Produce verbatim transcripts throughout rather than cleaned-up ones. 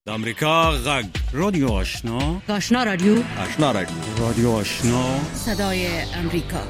د امریکا غږ رادیو آشنا آشنا رادیو آشنا رادیو رادیو آشنا صدای امریکا.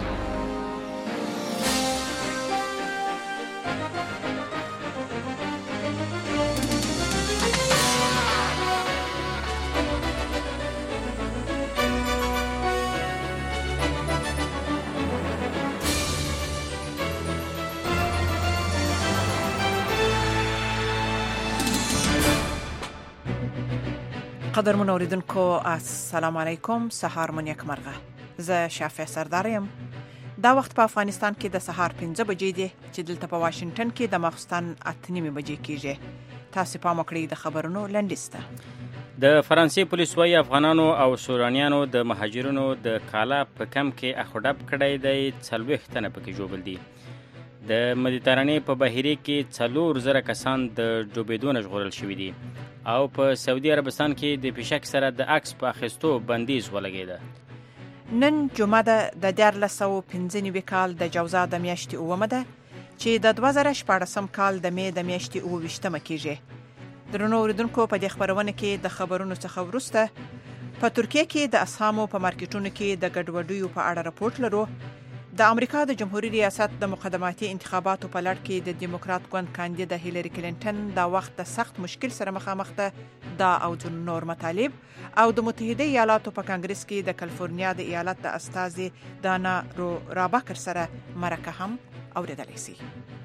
قدرمن اوریدونکو السلام علیکم، سهار مون یک مرغه. زه شافع سردارم. دا وخت په افغانستان کې د سهار پنځه بجې دي چې دلته په واشنگټن کې د ماخستن اته نیمې بجې کېږي. تاسو په مکړی د خبرونو لنډیسته. د فرانسې پولیس وايي افغانانو او سورانیانو د مهاجرینو د کالا په کم کې اخوډب کړی دی، څلوېښت تنه پکې ژوبل دي. د مدیترانې په بحیرې کې څلور زره کسان د ډوبېدو نه ژغورل شوي دي او په سعودي عربستان کې د پیشک سره د عکس په اخیستو بندیز ولګېده. نن جمعه ده د دیارلس سوه پنځه نوي کال د جوزا د میاشتې اوومه ده چې د دوه زره شپاړسم کال د مې د میاشتې اوه ویشتمه کېږي. درنو اوریدونکو، په دې خبرونه کې د خبرونو څخه وروسته په ترکیه کې د اسهامو په مارکیټونو کې د ګډوډیو په اړه راپورټ لرو. د امریکا د جمهوریت ریاست د مقدماتي انتخاباتو په لړ کې د دیموکرات ګوند کاندید هیلری کلینټن دا وخت د سخت مشکل سره مخامخ ده. دا او د نور مطالب او د متحده ایالاتو په کانګرس کې د کالیفورنیا د ایالت د استازي دانا رو راباکر سره مرکه هم اوریدلای شي.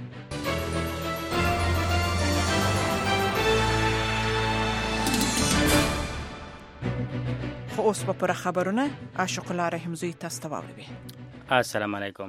خو اوس په پر خبرونه عاشق الله رحمزوی تاسو ته واوري. السلام علیکم.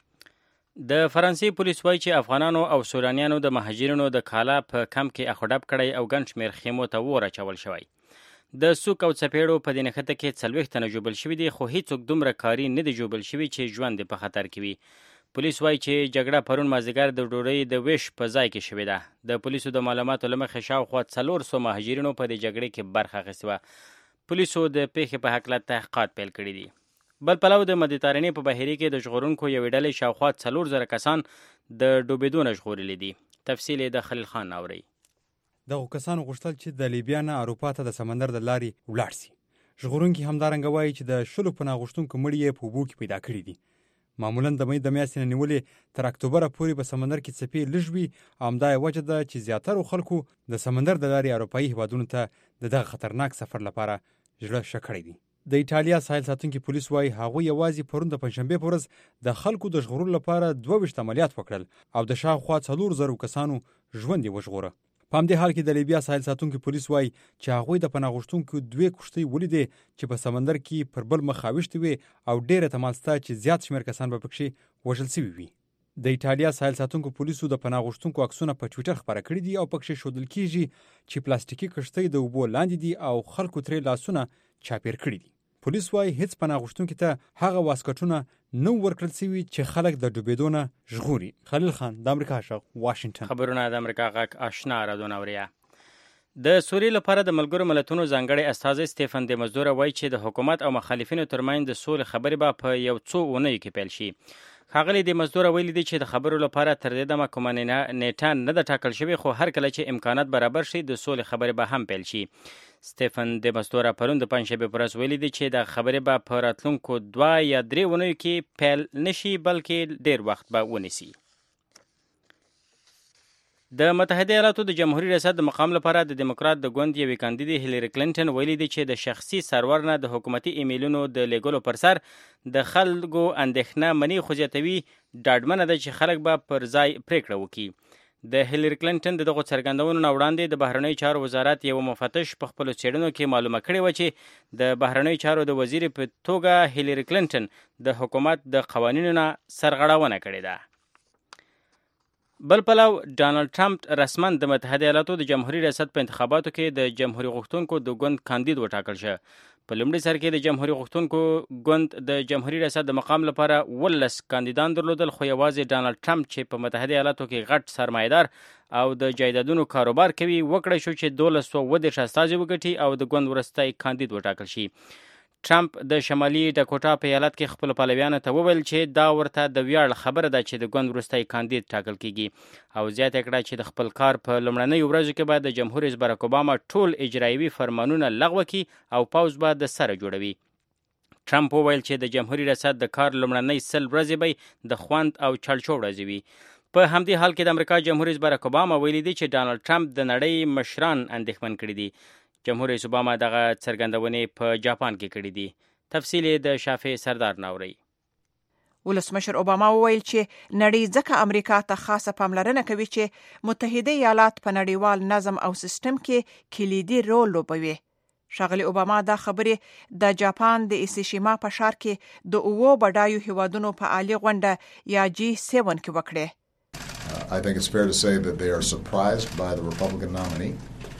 د فرانسې پولیس وایي چې افغانانو او سورانیانو د مهاجرینو د کالا په کم کې اخوډب کړی او ګڼ شمېر خیمو ته اور اچول شوی. د سوک او څپېړو په دې نښته کې څلوېښت تنه ژوبل شوي دي، خو هیڅوک دومره کاري نه دي ژوبل شوي چې ژوند په خطر کې وي. پولیس وایي چې جګړه پرون مازدیګر د ډوډۍ د ویش په ځای کې شوې ده. د پولیسو د معلوماتو له مخې شاوخوا څلور سوه مهاجرینو په دې جګړې کې برخه اخیستې وه. پولیسو د پیښې په هکله تحقیقات پیل کړي دي. بل پلو د مدیترانې په بحیرې کې د ژغورونکو یوې ډلې شاوخوا څلور زره کسان د ډوبېدو نه ژغورلي دي. تفصیل د خلیل خان اورئ. دغو کسانو غوښتل چې د لیبیا نه اروپا ته د سمندر د لارې ولاړ سي. ژغورونکي همدارنګه وایي چې د شلو پناه غوښتونکو مړي یې په اوبو کې پیدا کړي دي. معمولا د مۍ د میاشتې نه نیولې تر اکتوبره پورې په سمندر کې څپې لږ وي. همدا یې وجه ده چې زیاترو خلکو د سمندر د لارې اروپایي هیوادونو ته د دغه خطرناک سفر لپاره زړه ښه کړی دي. د ایټالیا ساحل ساتونکي پولیس وایي هغوی یوازې پرون د پنجشنبې په ورځ د خلکو د ژغورلو لپاره دوه ویشت عملیات وکړل او د شاوخوا څلور زرو کسانو ژوند یې وژغوره. په همدې حال کې د لیبیا ساحل ساتونکي پولیس وایي چې هغوی د پناه غوښتونکو دوې کښتۍ ولیدې چې په سمندر کې پر بل مخ اوښتې وې او ډېره احتمال شته چې زیات شمېر کسان به پکښې وژل شوي وي. د ایټالیا ساحل ساتونکو پولیسو د پناه غوښتونکو عکسونه په ټویټر خپاره کړي دي او پکښې ښودل کېږي چې پلاستیکي کښتۍ د اوبو لاندې دي او خلکو ترې لاسونه چاپېر کړي دي. پولیس وایي هیڅ پناه غوښتونکي ته هغه واسکټونه نه ورکړل شوي چې خلک د ډوبېدو نه ژغوري. خلیل خان، د امریکا غږ، واشنګټن. خبرونه د امریکا غږ آشنا رادیو ناوریا. د سوریې لپاره د ملګرو ملتونو ځانګړی استازی سټیفن د مزدور وایي چې د حکومت او مخالفینو ترمنځ د سولې خبرې به په یو څو اونیو کې پیل شي. ښاغلي د مزدور ویلي دي چې د خبرو لپاره تر دې دمه کومه نیټه نه ده ټاکل شوې، خو هر کله چې امکانات برابر شي د سولې خبرې به هم پیل شي. سټیفن د مزدور پرون د پنجشنبې په ورځ ویلي دي چې د خبرې به په راتلونکو دوه یا درې اونیو کې پیل نشي بلکې ډېر وخت به ونیسي. د متحده ایالاتو د جمهوریت ریاست د مقام لپاره د دیموکرات د ګوند یوې کاندید هیلری کلینټن ویلي دي چې د شخصي سرور نه د حکومتي ایمیلونو د لیږلو پر سر د خلکو اندېښنه مني، خو زیاتوي ډاډمنه ده چې خلک به پر ځای پریکړه وکړي. د هیلری کلینټن د دغو څرګندونو نه وړاندې د بهرنیو چارو وزارت یو مفتش په خپلو څېړنو کې معلومه کړې وه چې د بهرنیو چارو د وزیر په توګه هیلری کلینټن د حکومت د قوانینو نه سرغړونه کړې ده. بل پلو ډانلډ ټرمپ رسما د متحده ایالاتو د جمهوریت ریاست په انتخاباتو کې د جمهوریت غوښتونکو د ګوند کاندید وټاکل شه. په لومړي سر کې د جمهوریت غوښتونکو ګوند د جمهوریت ریاست د مقام لپاره ولس کاندیدان درلودل، خو یوازې ډانلډ ټرمپ چې په متحده ایالاتو کې غټ سرمایه‌دار او د جایدادونو کاروبار کوي وکړی شو چې دولس سوه اووه دېرش استازي وګټي او د ګوند وروستی کاندید وټاکل شي. ټرمپ د شمالي ډاکوټا په ایالت کې خپل پلویانو ته وویل چې دا ورته د ویاړ خبره ده چې د ګوند وروستی کاندید ټاکل کیږي او زیاته کړه چې د خپل کار په لومړنیو ورځو کې به د جمهور رئیس باراک اوباما ټول اجرایوي فرمانونه لغوه کړي او پوځ به د سره جوړوي. ټرمپ وویل چې د جمهوریت ریاست د کار لومړنۍ سل ورځې به د خوند او چړچو ورځې وي. په همدې حال کې د امریکا جمهور رئیس باراک اوباما ویلي دی چې ډانلډ ټرمپ د نړۍ مشران اندېښمن کړي دي. جمهور رئیس اوباما دغه څرګندونې په جاپان کې کړې دي. تفصیل د شافع سردار ناوري. ولسمشر اوباما وویل چې نړۍ ځکه امریکا ته خاصه پاملرنه کوي چې متحده ایالات په نړیوال نظم او سیستم کې کلیدي رول لوبوي. ښاغلي اوباما دا خبرې د جاپان د ایسیشیما په ښار کې د اوو بډایو هیوادونو په عالي غونډه یا جی سیون کې وکړې. I think it's fair to say that they are surprised by the Republican nominee.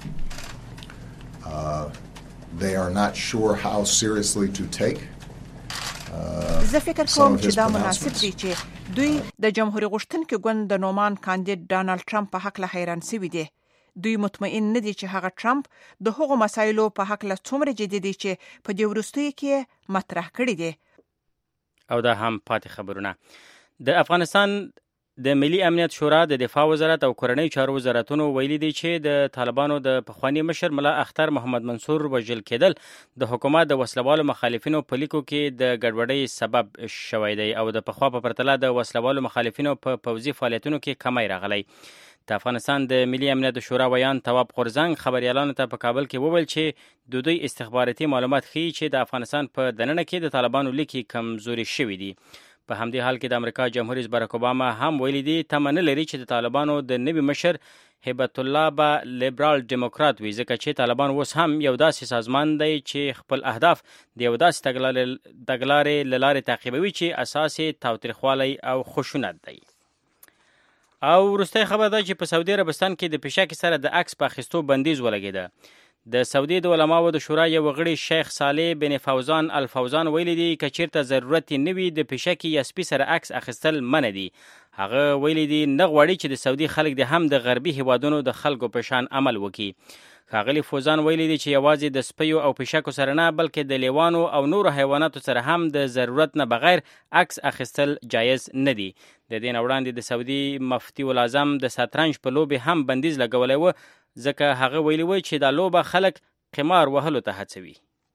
Uh, they are not sure how seriously to take uh, زه فکر کوم چې دا مناسب دی چې دوی د جمهوریت غوښتونکي ګوند د نومان کاندید ډانلډ ټرمپ په حق له حیران شوي دي. دوی مطمئن نه دي چې هغه ټرمپ د هغو مسایلو په حق له څومره جدي دي چې په دې وروستیو کې مطرح کړي دي. او دا هم پاتې خبرونه. د افغانستان د ملي امنیت شورا د دفاع وزارت او کورنۍ چارو وزارتونو ویلي دي چې د طالبانو د پخوانی مشر ملا اختر محمد منصور وژل کېدل د حکومت د وسلوالو مخالفینو په لیکو کې د ګډوډۍ سبب شوی دی او د پخوا په پرتله د وسلوالو مخالفینو په پوځي فعالیتونو کې کمی راغلی. د افغانستان د ملي امنیت شورا ویان تواب غورزنګ خبريالانو ته په کابل کې وویل چې د دوی استخباراتي معلومات ښیي چې د افغانستان په دننه کې د طالبانو لیکي کمزوري شوي دي. په همدې حال کې د امریکا جمهور رئیس باراک اوباما هم ویلي دي تمه نه لري چې د طالبانو د نوي مشر هیبت الله به لیبرال ډیموکرات وي ځکه چې طالبان اوس هم یو داسې سازمان دی چې خپل اهداف د یو داسې تګلارې له لارې تعقیبوي چې اساس یې تاوتریخوالی او خشونت دی. او وروستی خبر ده چې په سعودي عربستان کې د پیشکې سره د عکس په اخیستو بندیز ولګېده. د سعودي د علماو د شورا یو غړي شیخ صالح بن فوزان الفوزان ویلي دی که چیرته ضرورت نه وي د پیشکې یا سپي سره عکس اخیستل منع دي. هغه ویلي دی نه غواړي چې د سعودي خلک د هم د غربي هیوادونو د خلکو په شان عمل وکړي. ښاغلي فوزان ویلي دی چې یوازې د سپیو او پیشکو سره نه بلکې د لیوانو او نورو حیواناتو سره هم د ضرورت نه بغیر عکس اخیستل جایز نه دي. د دې نه وړاندې د سعودي مفتي الاعظم د شطرنج په لوبې هم بندیز لګولی و ځکه هغه ویلي وی چې دا لوبه خلک قمار وهلو ته هڅوي.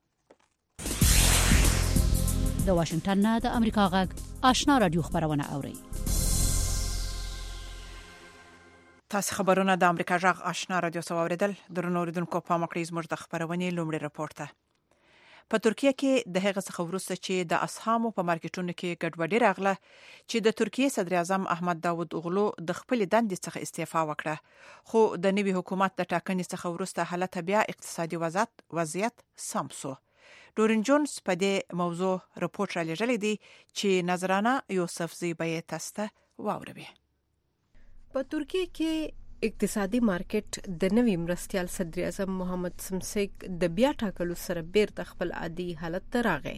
د واشنگټن نه د امریکا غږ آشنا رادیو خبرونه اوري. تاسو خبرونه د امریکا غږ آشنا رادیو سو اوریدل. درنو اوریدونکو په مقریز موږ د خبرونې لومړی رپورټ ته. په ترکیه کې د هغه څخه وروسته چې د اسهامو په مارکیټونو کې ګډوډي راغله چې د ترکیه صدر اعظم احمد داود اوغلو د خپل دندې څخه استعفا وکړه خو د نوي حکومت د ټاکنې څخه وروسته حالت بیا اقتصادي وضعیت وضعیت سم شو. ډورین جونز په دې موضوع رپورټ را لېږلی دی چې نظرانه یوسف زیبای تاسو واوروي. په ترکیه کې اقتصادي مارکیټ د نوي مرستیال صدر اعظم محمد سمسک د بیا ټاکلو سره بیرته خپل عادي حالت ته راغی.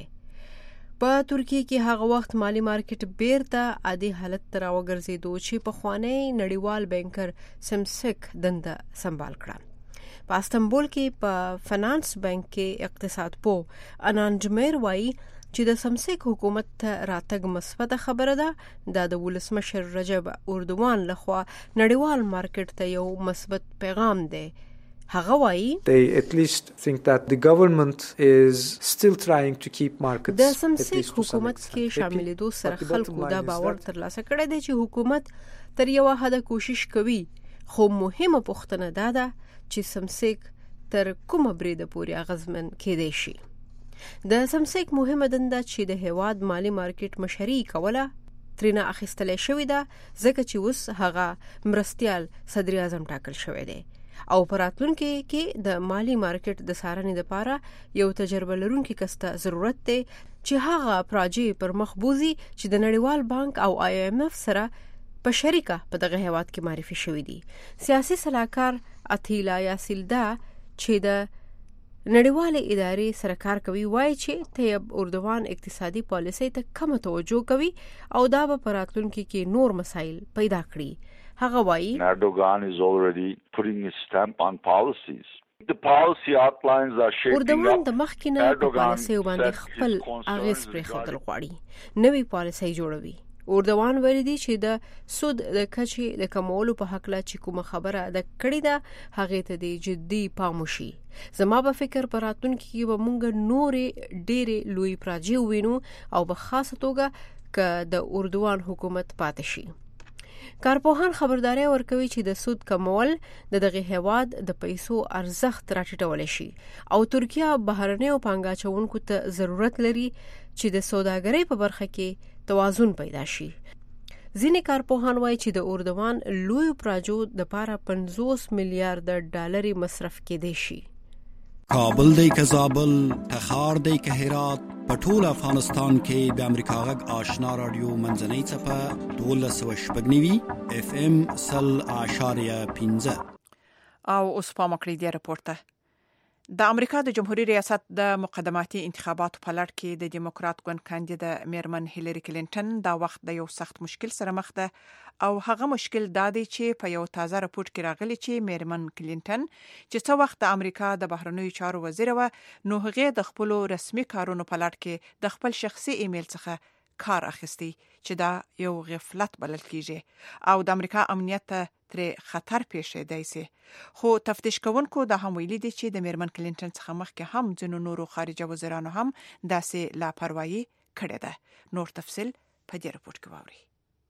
په ترکیه کې هغه وخت مالی مارکیټ بیرته عادي حالت ته راوګرځېدو چې پخوانی نړیوال بانکر سمسک دنده سمبال کړه. په استنبول کې په فنانس بانک کې اقتصاد پو انان جمیر وایي چې د سمسک حکومت ته راتګ مثبته خبره ده. دا د ولسمشر رجب اردوغان لخوا نړیوال مارکیټ ته یو مثبت پیغام دی. هغه وایي they at least think that the government is still trying to keep markets. د سمسک حکومت کې شاملېدو سره خلکو دا باور ترلاسه کړی دی چې حکومت تر یو حده کوشش کوي خو مهمه پوښتنه دا ده چې سمسک تر کومه بریده پورې اغیزمن کېدای شي. د سمسک مهمه دنده چې د هیواد مالی مارکیټ مشري کوله ترینه اخیستل شوې ده ځکه چې اوس هغه مرستیال صدر اعظم ټاکل شوی دی او په راتلونکي کې د مالی مارکیټ د څارنې لپاره یو تجربه لرونکي کس ته ضرورت دی چې هغه پروژې پر مخ بوزي چې د نړیوال بانک او آی ایم اف سره په شریکه په دغه هیواد کې معرفي شوی دی. سیاسي صلاحکار اتیلا یاسیلدا چې د نړیوالې ادارې سره کار کوي وایي چې طیب اردوغان اقتصادي پالیسۍ ته کم توجه کوي او دا به په راتلونکي کې نور مسایل پیدا کړي. هغه وایي Erdogan is already putting his stamp on policies اردوان د مخکینه په پالیسي باندې خپل اغیز پرې خپل غواړي نوې پالیسي جوړوي. اردوان ویلي دی چې د سود د کچې د کمولو په حق لا چې کومه خبره د کړې ده هغه ته د جدي پام وشي. زما په فکر پراتون کې به مونږ نورې ډېرې لوی پراجي وینو او په خاصه توګه ک د اردوان حکومت پاتې شي. کارپوهان خبرداري ورکوي چې د سود کمول د دغه هواد د پیسو ارزښت راټیټول شي او ترکیه بهرنیو پانګاچونکو ته ضرورت لري چې د سوداګرۍ په برخه کې توازن پیدا شي. ځینې کارپوهان وایي چې د اردوان لوی پراجو د پاره پنځوس میلیارډ ډالر مصرف کېدی شي. کابل دی که زابل، تخار دی که هرات، په ټول افغانستان کې د امریکا غږ آشنا رادیو منځنۍ څپه دولس سوه شپږ نوي اف ام سل اعشاریه پنځه. او اوس په مکړې دی راپورته د امریکا د جمهوریت ریاست د مقدماتي انتخاباتو په لړ کې د دیموکرات ګوند کاندید میرمن هیلری کلینټن دا وخت د یو سخت مشکل سره مخ ده او هغه مشکل دا دی چې په یو تازه راپورټ کې راغلی چې میرمن کلینټن چې څو وخت د امریکا د بهرنیو چارو وزیر و نو هغه د خپل رسمي کارونو په لړ کې د خپل شخصي ایمیل څخه کار اخیستی چې دا یو غفلت بلل کیږي او د امریکا امنیت ته تر خطر پیښ دی سي. خو تفتیش کوونکو د هم ویلي دي چې د میرمن کلینټن څخه مخکې هم ځینو نورو خارجه وزیرانو هم داسې لاپروايي کړې ده. نور تفصیل په دې راپورټ کې واورئ.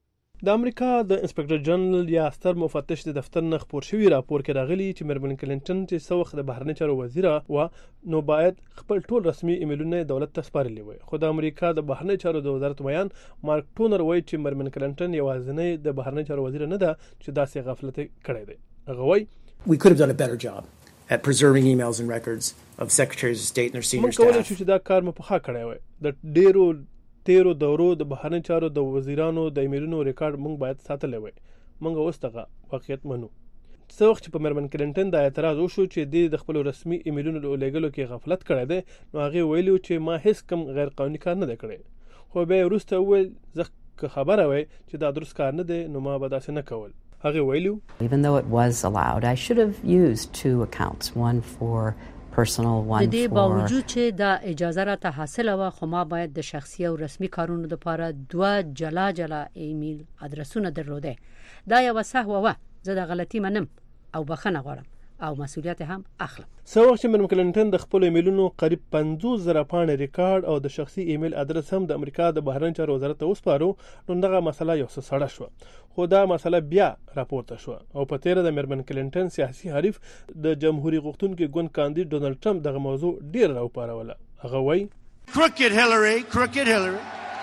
د امریکا د انسپکټر جنرال یا ستر مفتش د دفتر نه خبر شوی راپور کې راغلی چې میرمن کلینټن چې څو وخت د بهرنی چارو وزیر و نو باید خپل ټول رسمي ایمیلونه دولت ته سپارلي وي. خو د امریکا د بهرنی چارو د وزارت بیان مارک ټونر وایي چې میرمن کلینټن یوازینی د بهرنی چارو وزیر نه ده چې داسې غفلت کړی دی. هغه وایي We could have done a better job at preserving emails and records of secretaries of state and their senior staff. موږ کولای شو چې دا کار مو په ښه کړی وای. د ډیرو تیرو دورو د بهرنی چارو د وزیرانو د ایمیلونو ریکارډ موږ باید ساتلی وای. موږ اوس دغه واقعیت منو. څو وخت چې په میرمن کلینټن د اعتراض وشو چې د خپل رسمي ایمیلونو لېږلو کې غفلت کړی دی نو هغه ویلو چې ما هیڅ کم غیر قانوني کار نه دی کړی. خو بیا وروسته وویل زه خبره وای چې دا درست کار نه دی نو ما به داسې نه کول. هغه ویلو Even though it was allowed, I should have used two accounts, one for personal, one for... د دې باوجود چې دا اجازه را ته حاصله و خو ما باید د شخصي او رسمي کارونو لپاره دوه جلا جلا ایمیل ادرسونه درلوده. دا یو سهو و زه د غلطي منم او بخښنه غواړم او مسؤلیت هم اخلم. څو وخت چې میرمن کلینټن د خپل ایمیلونو قریب پنځوس زره پاڼې ریکارډ او د شخصي ایمیل ادرس هم د امریکا د بهرنی چارو وزارت ته وسپارو نو دغه مسله یو څه سړه شو. خو دا مسله بیا راپورته شو او په تیر د میرمن کلینټن سیاسي حریف د جمهوریت غوښتونکي ګوند کاندید ډونالد ټرمپ دغه موضوع ډیر راوپاروله. هغه وایي Crooked Hillary, crooked Hillary.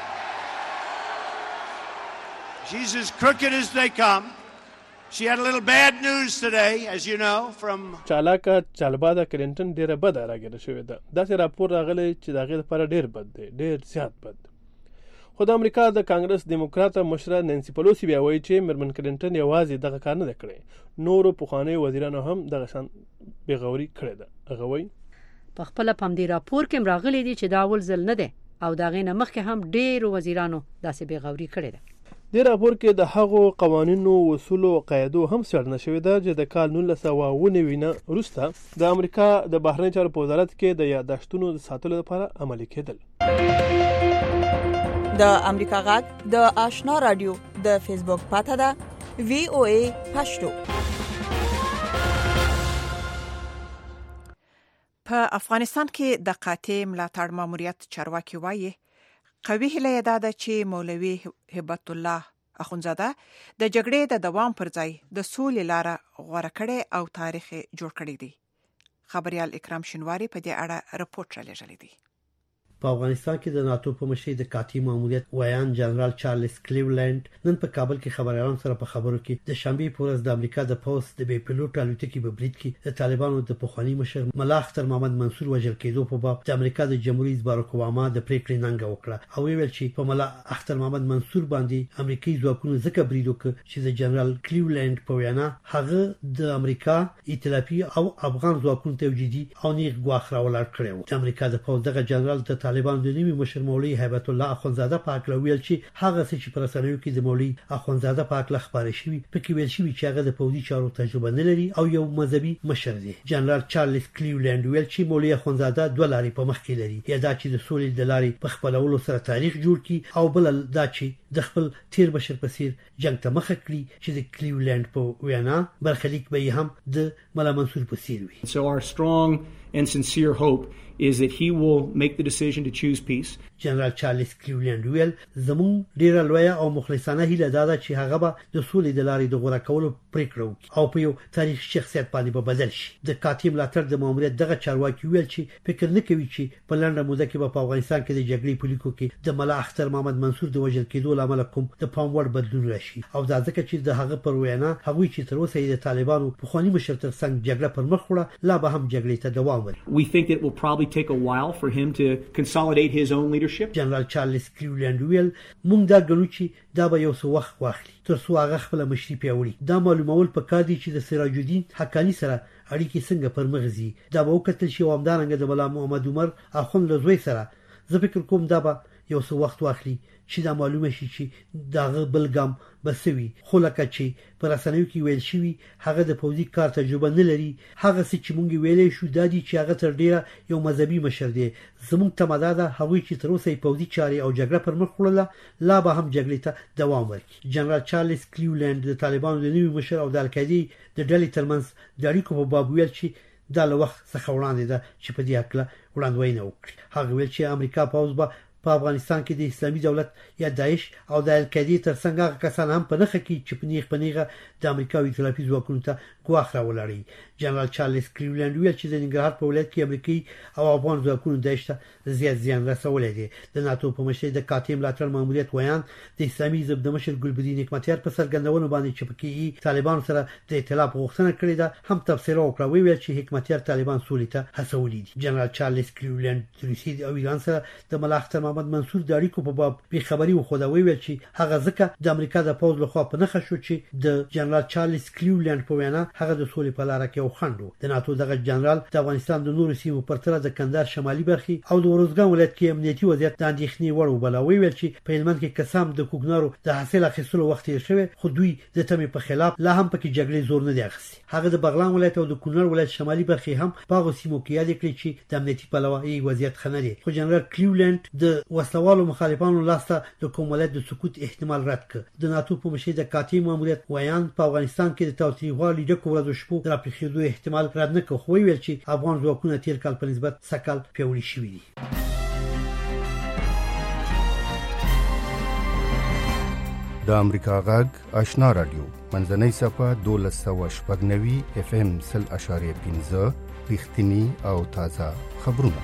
She's as crooked as they come. She had a little bad news today, as you know, from چالاکه چالباده کلینټن ډیره بده راګیره شوې ده. داسې راپور راغلی چې د هغې لپاره ډیر بد دی، ډیر زیات بد. خو د امریکا د کانګرس دیموکراته مشره نانسي پلوسی بیا وایي چې میرمن کلینټن یوازې دغه کار نه دی کړی، نورو پخوانیو وزیرانو هم دغه شان بېغوري کړې ده. هغه وایي په خپله په همدې راپور کې راغلی دی چې دا اول ځل نه دی او د هغې نه مخکې هم ډېرو وزیرانو داسې بېغوري کړې ده. دې راپور کې د هغو قوانینو اصولو او قاعدو هم څېړنه شوې ده چې د کال نولس سوه اوه نوي نه وروسته د امریکا د بهرنیو چارو په وزارت کې د یادداشتونو د ساتلو لپاره عملي کېدل. د امریکا غږ د آشنا رادیو د فیسبوک پاته ده وی او ای پښتو. په افغانستان کې د قاطع ملاتړ ماموریت چارواکي وایي قوي هیله ده چې مولوي هبت الله اخونزاده د جګړې د دوام پر ځای د سولې لاره غوره کړې او تاریخ جوړ کړی دی. خبريال اکرام شینواری په دې اړه راپورټ را لېږلی دی. په افغانستان کې د ناتو په مشرۍ د قاطع ماموریت ویان جنرال چارلز کلیولند نن په کابل کې خبريالانو سره په خبرو کې د شنبه په ورځ د امریکا د پوس د بي پيلوټ الوتکې په برید کې د طالبانو د پخوانی مشر ملا اختر محمد منصور وژل کېدو په باب د امریکا د جمهوریت باراک اوباما د پریکړې ننګه وکړه او ویل چې په ملا اختر محمد منصور باندې امریکایي ځواکونو ځکه برید وکړ چې د جنرال کلیولند په وینا هغه د امریکا ائتلافي او افغان ځواکونو ته جدي او نیغ ګواښ راولاړ کړو. د امریکا د پوس دغه جنرال د طالبان د نوي مشر مولوي هیبت الله اخونزاده پاک لویل چې هغه څه چې پر رسنیو کې د مولوي اخونزاده پاک لخباره شوی پکې ویل شوی چې هغه د پوځي چارو تجربه نه لري او یو مذهبي مشر دی. جنرال چارلز کلیولند ویل چې مولوي اخونزاده دوه لارې په مخ کې لري، یا دا چې د سولې د لارې په خپلولو سره تاریخ جوړ کړي او بل دا چې د خپل تیر بشر په څیر جنگ ته مخه کړي چې د کلیولند په وینا برخلیک به هم د ملا منصور په څیر وي. So our strong and sincere hope is that he will make the decision to choose peace. جنرال چارلز کلیولند ویل زمون ډیره لویه او مخلصانه هیله ده چې هغه به د سولې د لارې د غوړه کولو پریکړه وکړي او په یو تاریخ شخصیت باندې به بدل شي. د کاتیم لاتر د ماموریت دغه چارواکي ویل چې فکر نه کوي چې په لنډه موده کې به په افغانستان کې د جګړې په لیکو کې د ملا اختر محمد منصور د وژل کېدو لامل کوم د پام وړ بدلون راشي او دا ځکه چې د هغه پر وینا هغه چې تر اوسه د طالبانو په خواني مشر تر څنګ جګړه پر مخ وړه لا به هم جګړې ته دوام ورکړي. We think it will probably take a while for him to consolidate his own leadership. جنرال چارلز کلیولند ویل مونږ دا ګڼو چې دا به یو څه وخت واخلي تر څو هغه خپل مشري پیاوړي. دا معلومول پکار دي چې د سراج الدین حقانی سره اړیکې څنګه پرمغزي. دا به وکتل شي او همدارنګه د مولا محمد عمر اخوند له زوی سره زه فکر کوم دا به یو څه وخت واخلي چې دا معلومه شي چې دا بلګم بسوي. خو لکه چې پر رسنیو کې ویل شوی هغه د پوځي کار تجربه نه لري، هغه څه چې مونږ ویلې شو د دې چې هغه تر ډیره یو مذهبي مشر دی. زموږ تماده ده هغه چې تر اوسه پوځي چاري او جګړه پر مخ وړله لا به هم جګړې ته دوام ورکړي. جنرال چارلز کلیولند د طالبانو د نوي مشر او د القاعده د ډلې ترمنځ د اړیکو په باب ویل چې دا له وخت څخه وړاندې ده چې په دې اړه وړاندوینه وکړي. هغه ویل چې امریکا پوځ به په افغانستان کې د اسلامي دولت یا داعش او د القاعده ترڅنګ هغه کسان هم په نخښه کې چې په نیغ په نیغه د امریکا او ائتلافي ځواکونو ته ګواښ راولړي. جنرال چارلز کلیولند ویل چې د ننګرهار په ولایت کې امریکایي او افغان ځواکونو داعش ته زیات زیان رسولی دی. د ناتو په مشرۍ د کاتیم لاتر ماموریت ویان د اسلامي حزب د مشر ګلبدین حکمتیار په څرګندونو باندې چې پکې طالبان سره د ائتلاف غوښتنه کړې ده هم تفسیر وکړه. ویل چې حکمتیار طالبان سولې ته هڅولي دي. جنرال چارلز کلیولند د روسیې او ایران سره د ملا اختر محمد منصور د اړیکو په باب به خبري وخوده. ویل چې هغه ځکه د امریکا د پوز لخوا په نخښه شو چې د جنرال چارلز کلیولند په وینا هغه د سولې په لار کې وخندو. د ناتو دغه جنرال د افغانستان د نورو سیمو پرتله د کندهار شمالي برخې او د ورزګان ولایت کې امنیتي وضعیت د اندېښنې وړ وبلوي. ویل چې په هلمند کې قسم د کوګنارو د حاصل اخیستلو وخت یې شوی خو دوی د تمې په خلاف لا هم پکې جګړې زور نه دی اخیستی. هغه د بغلان ولایت او د کونړ ولایت شمالي برخې هم په هغو سیمو کې یاد کړی چې د امنیتي پلوه یې وضعیت ښه نه دی. خو جنرال کلیولند د وسلوالو مخالفانو لاسته د کوم ولایت د سقوط احتمال رد کړ. د ناتو په مشرۍ د کاتیم ماموریت ویان په افغانستان کې د تاوتریخوالي ډکو ورځو شپو د راپېښېدو احتمال رد نه کړ. خو ویل چې افغان ځواکونه تیر کال په نسبت سږ پیاوړي شوي دي. د امریکا غږ آشنا رادیو منځنۍ صفه دولس سوه شپږ نوي اف ام سل اشاریه پنځه رښتینی او تازه خبرونه.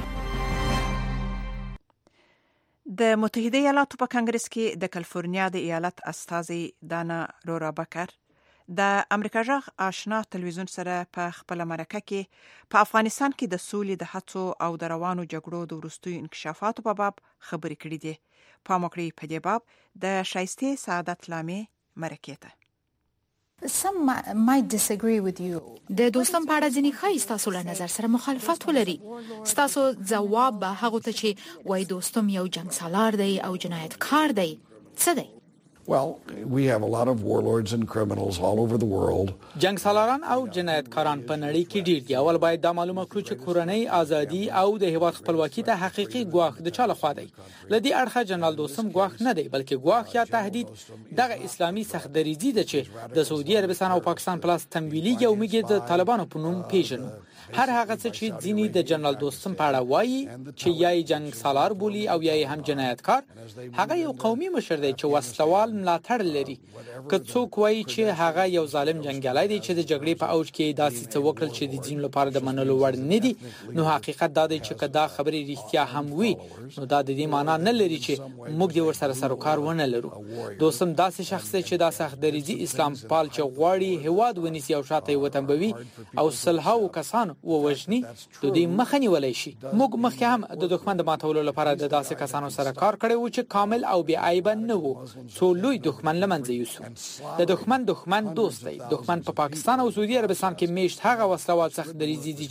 د متحده ایالاتو په کانګرس کې د کالیفورنیا د ایالت استازي دانا رورا بکر د امریکا غږ آشنا تلویزیون سره په خپل مرکه کې په افغانستان کې د سولې د هڅو او د روانو جګړو د وروستیو انکشافاتو په باب خبرې کړې دي. په موکړی په دې باب د شایسته سعادت لامې مرکه ته Some might disagree with you. د دوستم په اړه ځینې ښایي ستاسو له نظر سره مخالفت ولري. ستاسو ځواب به هغه ته چې وای دوستم یو جنگ سالار دی او جنایتکار دی څه دی؟ Well, we have a lot of warlords and criminals all over the world. جنگ سالاران او جنایتکاران په نړۍ کې ډیر دي. اول باید دا معلومه کړو چې کورنۍ ازادي او د هیواد خپلواکي ته حقيقي ګواښ د چا لخوا دی. لدی اړخه جنرال دوستم ګواښ نه دی بلکې ګواښ یا تهدید دغه اسلامي سختدریزي ده چې د سعودي عربستان او پاکستان پلاس تمویلي او میګه د طالبانو په نوم پیژنو. هر هغه څه چې ځینی د جنرال دوستم په اړه وایي چې یای جنگ سالار بولی او یای هم جنایتکار هغه یو قومي مشر دی چې وسلوال ملاتړ لري. که څوک وایي چې هغه یو ظالم جنگیالی دی چې د جګړې په اوج کې داسې څه وکړل چې د ځینو لپاره د منلو وړ نه دي نو حقیقت دا دی چې کدا خبرې رښتیا هم وي نو دا د دې معنی نه لري چې موږ د ورسره سروکار ونه لرو. دوستم داسې شخص دی چې دا سختدریزي اسلام پال چې غواړي هواد ونیسي او شاته وتنبوي او صلح او کسان ووجني د دې مخه نیولای شي. موږ مخکې هم د دښمن د ماتولو لپاره د داسې کسانو سره کار کړی و چې کامل او بې عیب نه وو. څو لوی دښمن لمنځه یوسو. د دښمن دښمن دوست دی. دښمن په پاکستان او سعودي عربستان کې میشت هغه وسلوال سختدریزي دي چې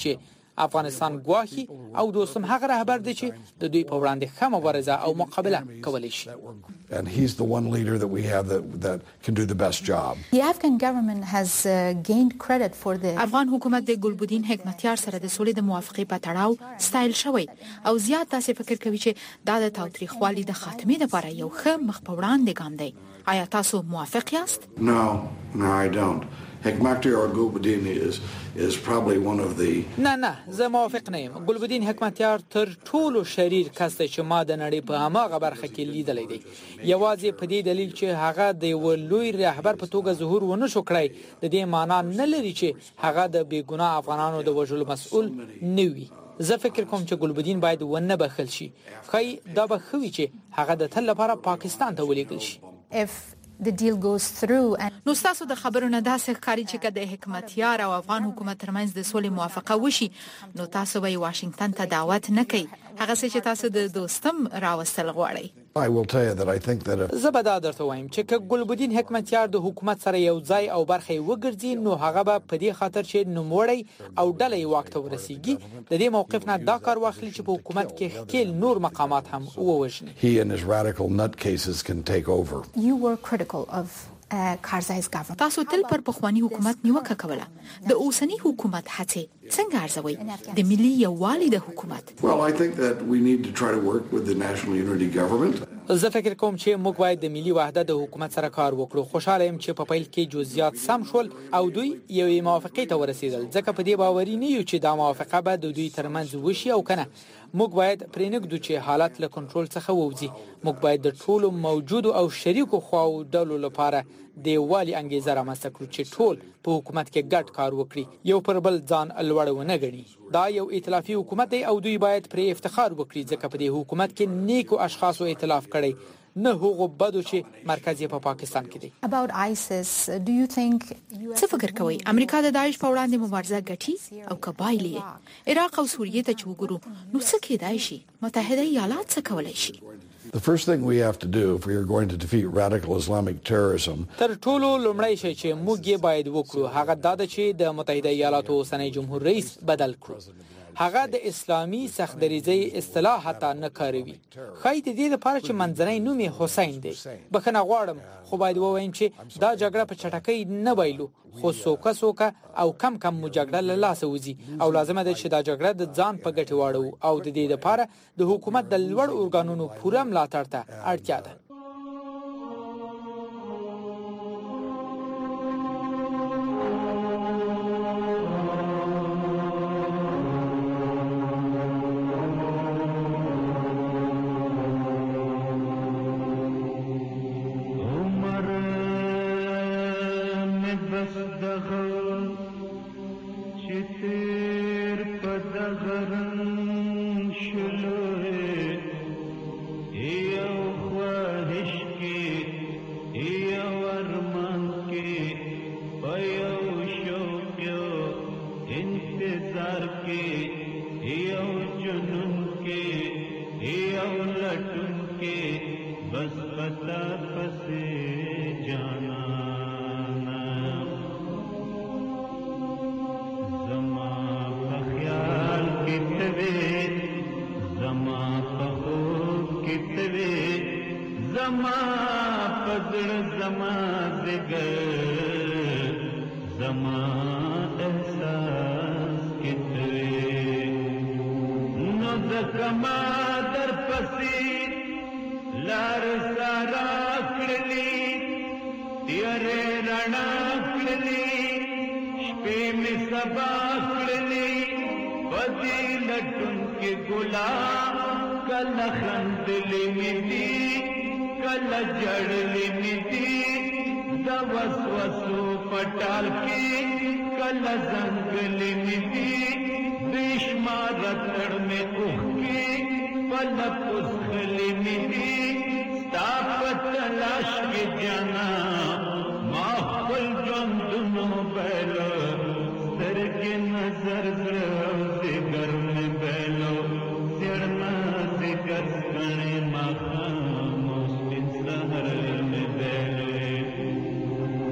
افغانستان ګواهي او دوستم هغه رهبر دی چې د دوی په وړاندې ښه مبارزه او مقابله کولی شي. And he's the one leader that we have that, that can do the best job. The Afghan government has uh, gained credit for the افغان حکومت د ګلبدین حکمتیار سره د سولې د موافقې په تړاو ستایل شوی او زیات تاسو فکر کوي چې دا د تاوتریخوالي د خاتمې لپاره یو ښه مخ په وړاندې ګام دی. آیا تاسو موافق یاست؟ No, no I don't. Hekmatyar Gulbuddin is is probably one of the نه نه زه موافق نه یم. ګلبدین حکمتیار تر ټولو شریر کس دی چې ما د نړۍ په هماغه برخه کې لیدلی دی. یوازې په دې دلیل چې هغه د یو لوی رهبر په توګه ظهور ونه شو کړی د دې معنا نه لري چې هغه د بېګناه افغانانو د وژلو مسؤل نه وي. زه فکر کوم چې ګلبدین باید ونه بخښل شي. ښایي دا به ښه وي چې هغه د تل لپاره پاکستان ته ولېږل شي. if the deal goes through and نو تاسو د خبرو نه داسې ښکاري چې کله د حکمتیار او افغان حکومت ترمنځ د سولې موافقه وشي نو تاسو به واشنگټن ته دعوت نه کوي هغه څه چې تاسو د دوستم راوستل غواړئ. I will tell you that I think that if زه به دا درته وایم چې که ګلبدین حکمتیار د حکومت سره یو ځای او برخه وګرځي نو هغه به په دې خاطر چې نوموړی او ډله یې واک ته ورسیږي د دې موقف نه دا کار واخلي چې په حکومت کې ښکیل نور مقامات هم ووژني. he and his radical nutcases can take over. you were critical of uh, Karzai's government. تاسو تل پر پخوانی حکومت نیوکه کوله. د اوسنی حکومت هڅې څنګه ارزوي؟ د ملي یووالي د حکومت. Well, I think that we need to try to work with the National Unity Government. زه فکر کوم چې موږ باید د ملي وحدت د حکومت سره کار وکړو. خوشاله یم چې په پیل کې جزئیات سم شول او دوی یوې موافقې ته ورسېدل. ځکه په دې باوري نه یو چې دا موافقه به د دوی ترمنځ وشي او کنه. موږ باید پرېنګدو چې حالت له کنټرول څخه ووځي. موږ باید د ټولو موجودو او شریکو خواو ډلو لپاره د والي انګیزه رامنځته کړو چې ټول په حکومت کې ګډ کار وکړي یو پر بل ځان لوړ ونه ګڼي. دا یو ائتلافي حکومت دی او دوی باید پرې افتخار وکړي ځکه په دې حکومت کې نیکو اشخاصو ائتلاف کړي نه هغه بدو چې مرکز په پاکستان کې دی. About ISIS, do you think څه فکر کوي امریکا د داعش په وړاندې مبارزه ګټي او کبایلی عراق او سوریه ته چوغورو نو څه کېدای شي متحده ایالات څه کولای شي؟ The first thing we have to do if we are going to defeat radical Islamic terrorism تر ټولو لومړی شی چې موږ یې باید وکړو هغه دا ده چې د متحده ایالاتو اوسنی جمهور رئیس بدل کړو. هغه د اسلامي سختدریزۍ اصطلاح حتی نه کاروي. خای د دې لپاره چې منځنی نوم یې حسین دی. بخنه غواړم خو باید ووایم چې دا جګړه په چټکۍ نه وایلو خو سوکه سوکه او کم کم مو جګړه له لاسه وځي او لازمه ده چې دا جګړه د ځان په ګټه واړو او د دې لپاره د حکومت د لوړ ارګانونو پوره ملاتړ ته اړتیا ده.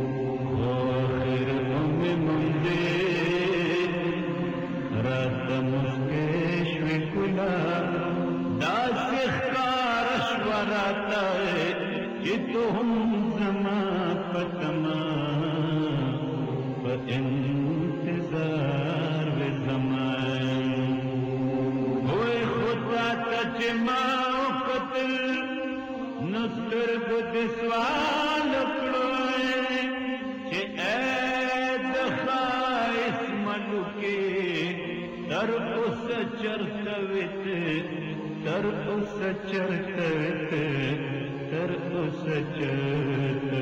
Ram چې ما قتل نستر کو د سوال کړو چې اې د خایس ملکه تر اوس چرته وته تر اوس چرته تر اوس چرته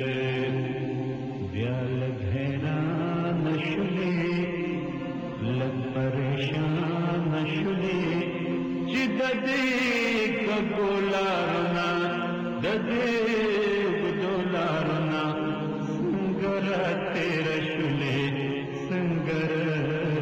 بیا لګینا نشلې لګ پریشان نشلې چې د دې کګولارنا د دې ګدولارنا څنګه تیر شلې څنګه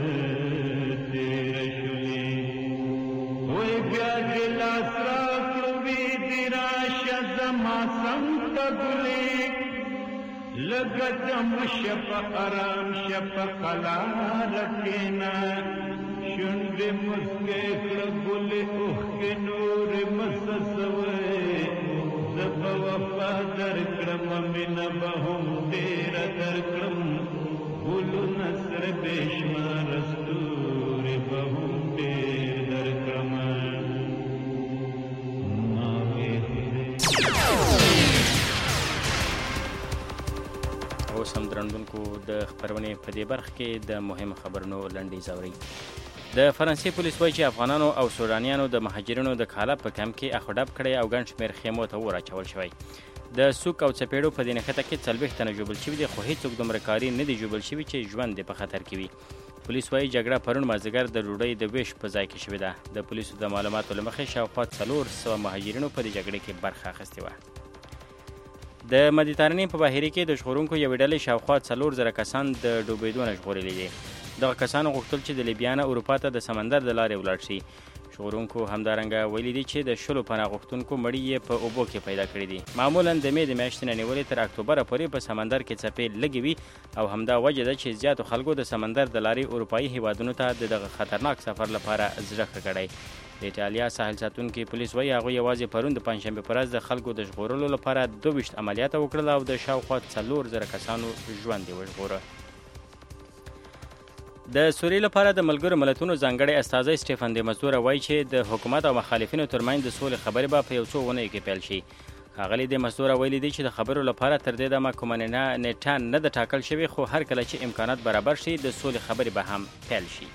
تیر شلې وای بیا ګلاس را کړوي دی راشه زما سم تګلې لګت مشف آرام شف قلال کینا شونډې مسکې کړګل اوخ کې نور مسسوي زب وفا در کړم مینا به هم ډېر در کړم ګل نصر بشمار ستوري به هم ډېر در کړم اوس هم درنډونکو د خبرونې په دې برخه کې د مهم خبرونو لنډیز اوري. د فرانسې پولیس وایي چې افغانانو او سودانیانو د مهاجرینو د کاله په کمپ کې اخوډب کړی او ګڼ شمېر خیمو ته اور اچول شوی. د سوک او څپېړو په دې نښته کې څلوېښت تنه ژوبل شوي دي، خو هېڅوک دومره کاري نه دي ژوبل شوي چې ژوند یې په خطر کې وي. پولیس وایي جګړه پرون مازدیګر د ډوډۍ د ویش په ځای کې شوې ده. د پولیسو د معلوماتو له مخې شاوخوا څلور سوه مهاجرینو په دې جګړې کې برخه اخیستې وه. د مدیترانې په بحیرې کې د ژغورونکو یوې ډلې شاوخوا څلور زره کسان د ډوبېدو نه ژغورلي دي. دغه کسانو غوښتل چې د لیبیا نه اروپا ته د سمندر د لارې ولاړ شي. ژغورونکو همدارنګه ویلي دي چې د شلو پناه غوښتونکو مړي یې په اوبو کې پیدا کړي دي. معمولا د مې د میاشتې نه نیولې تر اکتوبره پورې په سمندر کې څپې لږې وي او همدا وجه ده چې زیاتو خلکو د سمندر د لارې اروپایي هیوادونو ته د دغه خطرناک سفر لپاره زړه ښه کړی. د ایټالیا ساحل ساتونکي پولیس وایي هغوی یوازې پرون د پنجشنبې په ورځ د خلکو د ژغورلو لپاره دوه ویشت عملیات وکړل او د شاوخوا څلور زره کسانو ژوند یې وژغوره. د سوریې لپاره د ملګرو ملتونو ځانګړی استازی سټیفن د مزدور وایي چې د حکومت او مخالفینو ترمنځ د سولې خبرې به په یو څو اونیو کې پیل شي. ښاغلي د مزدور ویلي دي چې د خبرو لپاره تر دې دمه کومه نیټه نه ده ټاکل شوې، خو هر کله چې امکانات برابر شي د سولې خبرې به هم پیل شي.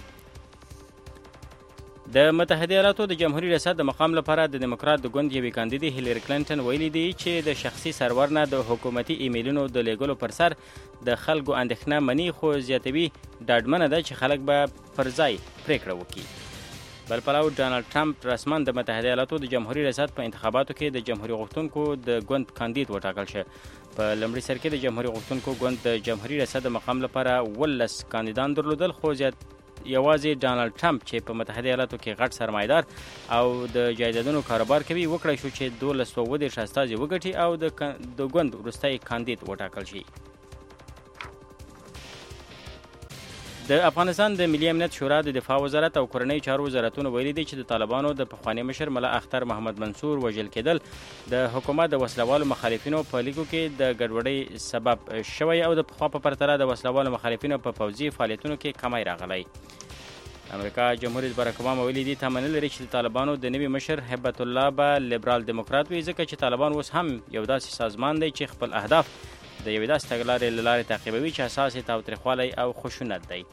د متحده ایالاتو د جمهوریت ریاست د مقام لپاره د دیموکرات د ګوند یوې کاندیدې هیلری کلینټن ویلي دي چې د شخصي سرور نه د حکومتي ایمیلونو د لیږلو پر سر د خلکو اندېښنه مني، خو زیاتوي ډاډمنه ده چې خلک به پر ځای پریکړه وکړي. بل پلو ډانلډ ټرمپ رسما د متحده ایالاتو د جمهوریت ریاست په انتخاباتو کې د جمهوریت غوښتونکو د ګوند کاندید وټاکل شه. په لومړي سر کې د جمهوریت غوښتونکو ګوند د جمهوریت ریاست د مقام لپاره ولس کاندیدان درلودل، خو زیات یوازې ډانلډ ټرمپ چې په متحده ایالاتو کې غټ سرمایدار او د جایدادونو کاروبار کوي وکړای شو چې دولس سوه اووه دېرش استازي وګټي او د ګوند وروستی کاندید وټاکل شي. د افغانستان د ملي امنیت شورا د دفاع وزارت او کورنۍ چارو وزارتونو ویلي دي چې د طالبانو د پخواني مشر ملا اختر محمد منصور وژل کېدل د حکومت د وسلوالو مخالفینو په لیکو کې د ګډوډۍ سبب شوی او د پخوا په پرتله د وسلوالو مخالفینو په پوځي فعالیتونو کې کمی راغلی. امریکا جمهور رئیس باراک اوباما ویلي دي تمه نه لري چې د طالبانو د نوي مشر هیبت الله به لیبرال دیموکرات وي، ځکه چې طالبان اوس هم یو داسې سازمان دی چې خپل اهداف د یوې داسې تګلارې له لارې تعقیبوي چې اساس یې تاوتریخوالی او خشونت دی.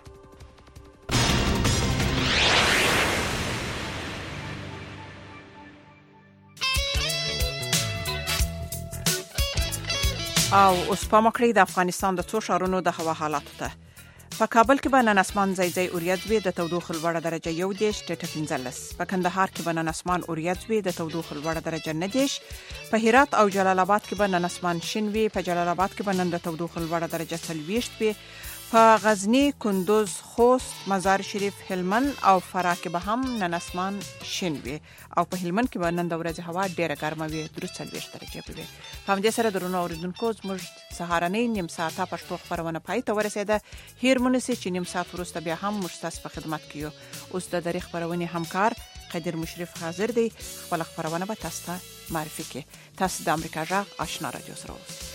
او اوس په مکړی د افغانستان د څو ښارونو د هوا حالات ته. په کابل کې به نن اسمان ځای ځای اوریځ وي، د تودوخې لوړه درجه یو دېرش ټیټه پنځلس. په کندهار کې به نن اسمان اوریځ وي، د تودوخې لوړه درجه نه دېرش. په هرات او جلال آباد کې به نن اسمان شین وي، په جلال آباد کې به نن د تودوخې لوړه درجه څلوېښت وي. په غزنی، کندوز، خوست، مزار شریف، هلمند او فراه کې به هم نن اسمان شین وي او په هلمند کې به نن د ورځې هوا ډیره ګرمه وي، درې څلوېښت درجې به وي. په همدې سره درنو اوریدونکو زموږ سهارنۍ نیم ساعته پښتو خبرونه پای ته ورسېده. هیر مونسي چې نیم ساعت وروسته بیا هم موږ ستاسو په خدمت کې یو. اوس د درې خبرونې همکار قدیر مشرف حاضر دی، خپل خبرونه به تاسو ته معرفي کړي. تاسو د امریکا غږ آشنا رادیو سره اوسئ.